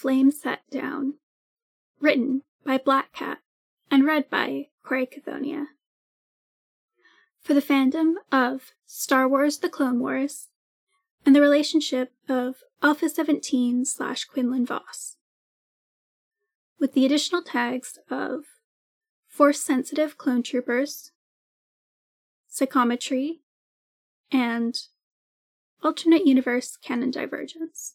Flame Set Down, written by Black Cat and read by Corey Cathonia. For the fandom of Star Wars The Clone Wars and the relationship of Alpha 17 / Quinlan Vos, with the additional tags of Force-sensitive clone troopers, psychometry, and alternate universe canon divergence.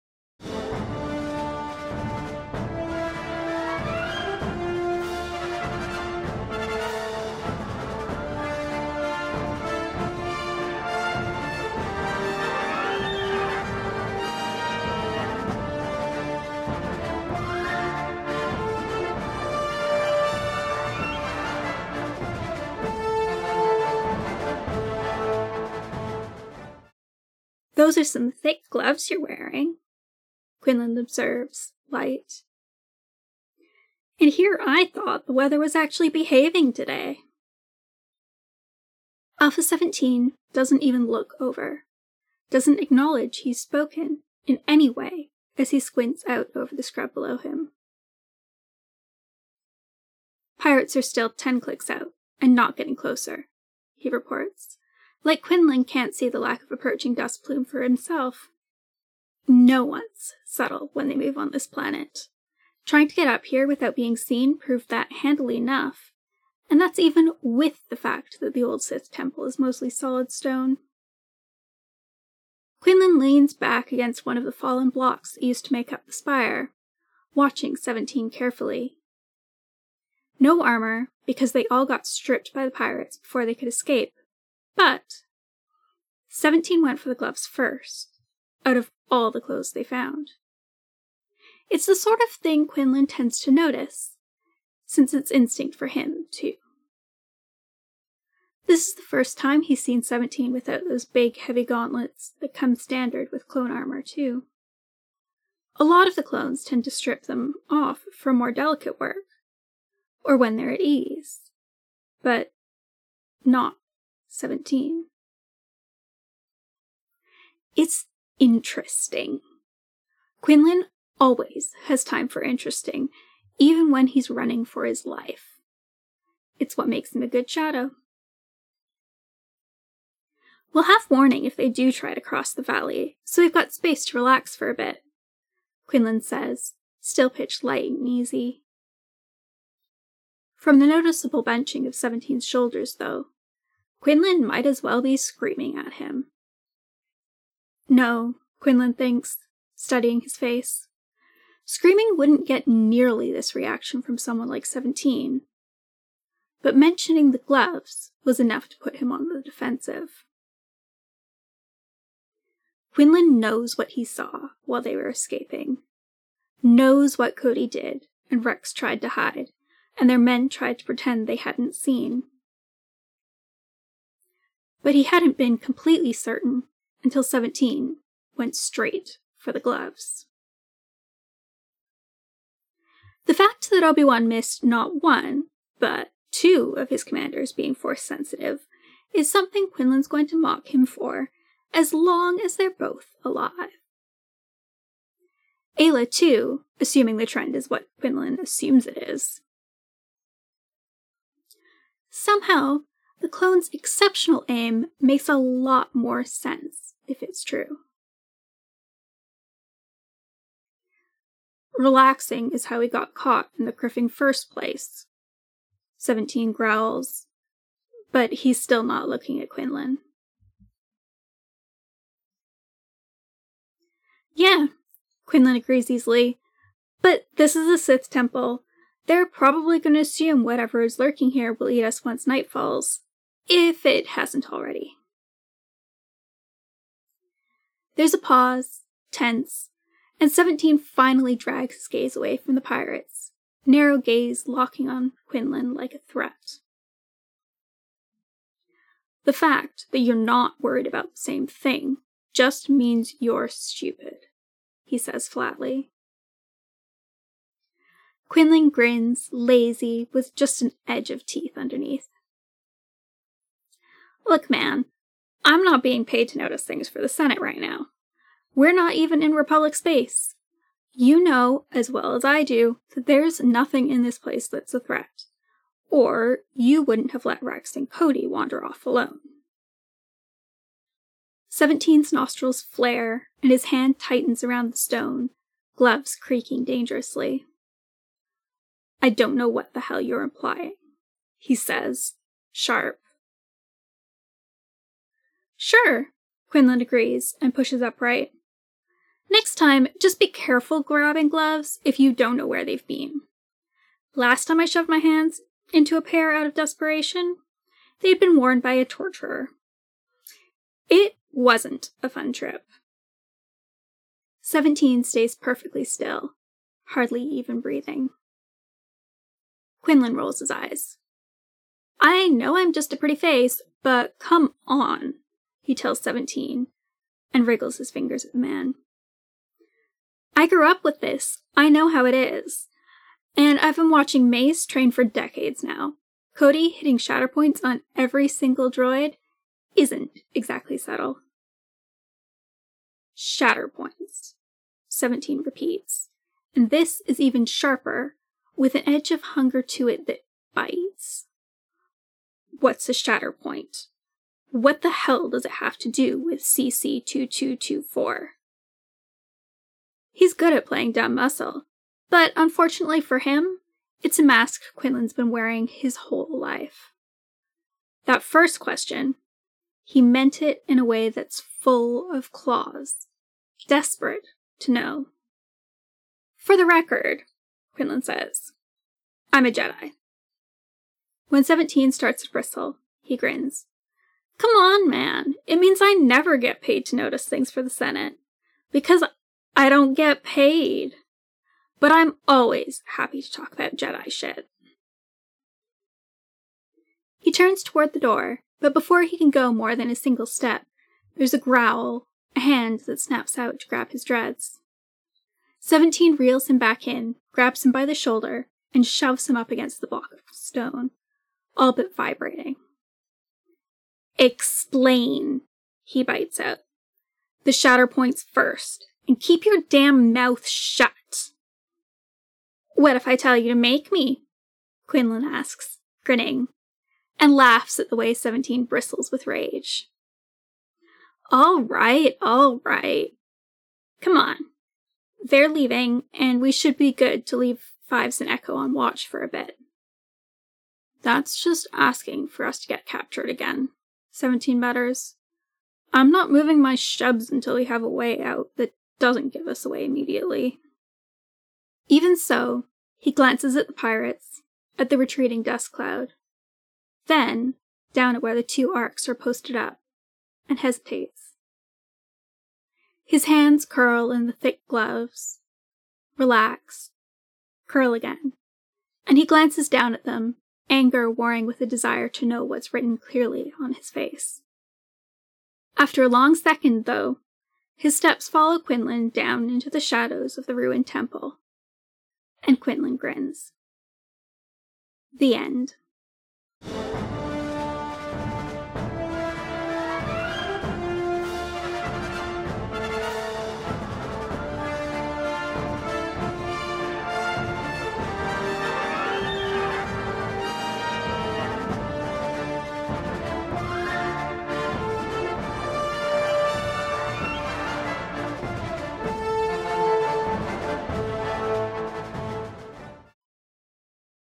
Those are some thick gloves you're wearing, Quinlan observes, light. And here I thought the weather was actually behaving today. Alpha 17 doesn't even look over, doesn't acknowledge he's spoken in any way as he squints out over the scrub below him. Pirates are still 10 clicks out and not getting closer, he reports. Like Quinlan can't see the lack of approaching dust plume for himself. No one's subtle when they move on this planet. Trying to get up here without being seen proved that handily enough, and that's even with the fact that the old Sith temple is mostly solid stone. Quinlan leans back against one of the fallen blocks that used to make up the spire, watching 17 carefully. No armor, because they all got stripped by the pirates before they could escape. But 17 went for the gloves first, out of all the clothes they found. It's the sort of thing Quinlan tends to notice, since it's instinct for him, too. This is the first time he's seen 17 without those big, heavy gauntlets that come standard with clone armor, too. A lot of the clones tend to strip them off for more delicate work, or when they're at ease, but not 17. It's interesting. Quinlan always has time for interesting, even when he's running for his life. It's what makes him a good shadow. We'll have warning if they do try to cross the valley, so we've got space to relax for a bit, Quinlan says, still pitched light and easy. From the noticeable benching of 17's shoulders, though, Quinlan might as well be screaming at him. No, Quinlan thinks, studying his face. Screaming wouldn't get nearly this reaction from someone like 17. But mentioning the gloves was enough to put him on the defensive. Quinlan knows what he saw while they were escaping. Knows what Cody did and Rex tried to hide, and their men tried to pretend they hadn't seen. But he hadn't been completely certain until 17 went straight for the gloves. The fact that Obi-Wan missed not one, but 2 of his commanders being Force-sensitive is something Quinlan's going to mock him for as long as they're both alive. Ayla, too, assuming the trend is what Quinlan assumes it is. Somehow, the clone's exceptional aim makes a lot more sense if it's true. Relaxing is how he got caught in the criffing first place. 17 growls, but he's still not looking at Quinlan. Yeah, Quinlan agrees easily, but this is a Sith temple. They're probably going to assume whatever is lurking here will eat us once night falls, if it hasn't already. There's a pause, tense, and 17 finally drags his gaze away from the pirates, narrow gaze locking on Quinlan like a threat. The fact that you're not worried about the same thing just means you're stupid, he says flatly. Quinlan grins, lazy, with just an edge of teeth underneath. Look, man, I'm not being paid to notice things for the Senate right now. We're not even in Republic space. You know as well as I do that there's nothing in this place that's a threat, or you wouldn't have let Rex and Cody wander off alone. 17's nostrils flare, and his hand tightens around the stone, gloves creaking dangerously. I don't know what the hell you're implying, he says, sharp. Sure, Quinlan agrees and pushes upright. Next time, just be careful grabbing gloves if you don't know where they've been. Last time I shoved my hands into a pair out of desperation, they'd been worn by a torturer. It wasn't a fun trip. 17 stays perfectly still, hardly even breathing. Quinlan rolls his eyes. I know I'm just a pretty face, but come on, he tells 17, and wriggles his fingers at the man. I grew up with this. I know how it is. And I've been watching Mace train for decades now. Cody hitting shatter points on every single droid isn't exactly subtle. Shatter points, 17 repeats. And this is even sharper, with an edge of hunger to it that bites. What's a shatter point? What the hell does it have to do with CC-2224? He's good at playing dumb muscle, but unfortunately for him, it's a mask Quinlan's been wearing his whole life. That first question, he meant it in a way that's full of claws, desperate to know. For the record, Quinlan says, I'm a Jedi. When 17 starts to bristle, he grins. Come on, man. It means I never get paid to notice things for the Senate. Because I don't get paid. But I'm always happy to talk about Jedi shit. He turns toward the door, but before he can go more than a single step, there's a growl, a hand that snaps out to grab his dreads. 17 reels him back in, grabs him by the shoulder, and shoves him up against the block of stone, all but vibrating. Explain, he bites out. The shatter points first, and keep your damn mouth shut. What if I tell you to make me? Quinlan asks, grinning, and laughs at the way 17 bristles with rage. All right. Come on. They're leaving, and we should be good to leave Fives and Echo on watch for a bit. That's just asking for us to get captured again, 17 mutters. I'm not moving my shubs until we have a way out that doesn't give us away immediately. Even so, he glances at the pirates, at the retreating dust cloud, then down at where the two arcs are posted up, and hesitates. His hands curl in the thick gloves, relax, curl again, and he glances down at them, anger warring with a desire to know what's written clearly on his face. After a long second, though, his steps follow Quinlan down into the shadows of the ruined temple, and Quinlan grins. The end.